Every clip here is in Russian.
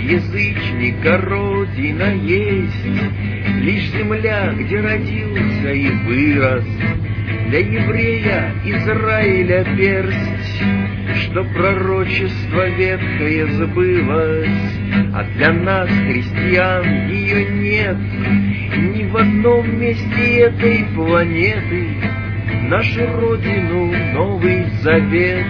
язычника родина есть, лишь земля, где родился и вырос. Для еврея Израиля персть, что пророчество ветхое сбылось, а для нас, христиан, ее нет ни в одном месте этой планеты. Нашу родину Новый Завет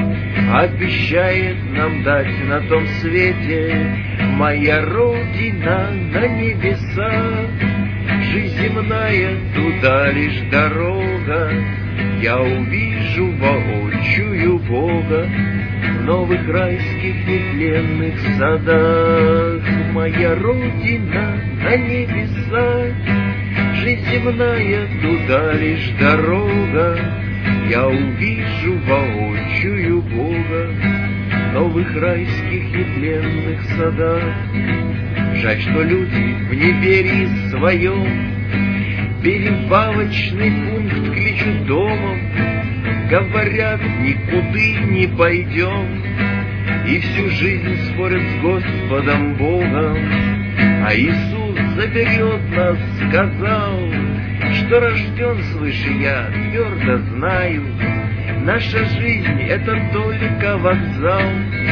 обещает нам дать на том свете. Моя родина на небесах, жизнь земная туда лишь дорога. Я увижу воочию Бога в новых райских нетленных садах. Моя родина на небесах, жизнь земная туда лишь дорога. Я увижу воочию Бога в новых райских нетленных садах. Жаль, что люди в неверии своем перевалочный пункт кличут домом, говорят, никуда не пойдем, и всю жизнь спорят с Господом Богом. А Иисус заберет нас, сказал, что рожден свыше я твердо знаю. Наша жизнь — это только вокзал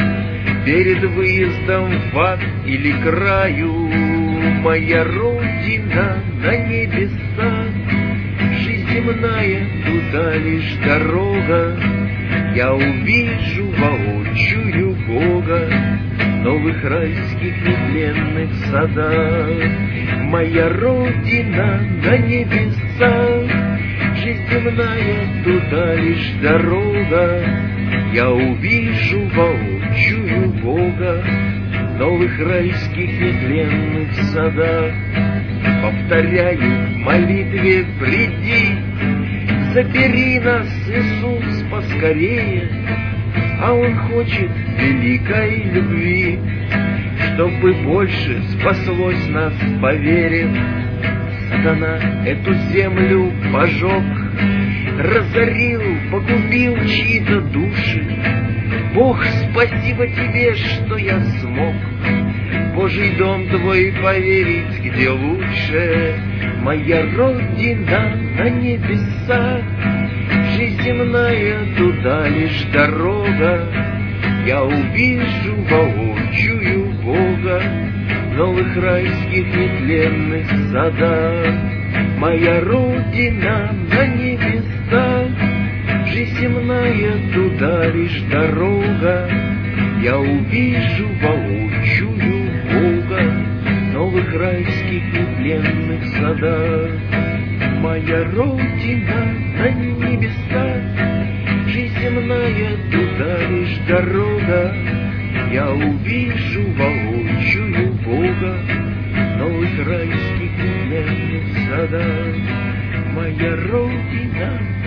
перед выездом в ад или краю. Моя родина на небесах, жизнь земная туда лишь дорога. Я увижу воочию Бога в новых райских нетленных садах. Моя родина на небесах, жизнь земная туда лишь дорога. Я увижу воочию Бога в новых райских нетленных садах. Повторяю в молитве: приди, забери нас, Иисус, поскорее. А Он хочет великой любви, чтобы больше спаслось нас по вере. Сатана эту землю пожег, разорил, погубил чьи-то души. Бог, спасибо Тебе, что я смог в Божий дом Твой поверить, где лучше. Моя родина на небесах, жизнь земная туда лишь дорога. Я увижу воочию Бога в новых райских нетленных садах. Моя родина на небесах, жизнь земная туда лишь дорога. Я увижу воочию Бога в новых райских нетленных садах. Моя родина на небесах, жизнь земная туда лишь дорога. Я увижу воочию Бога в новых райских нетленных садах. Моя родина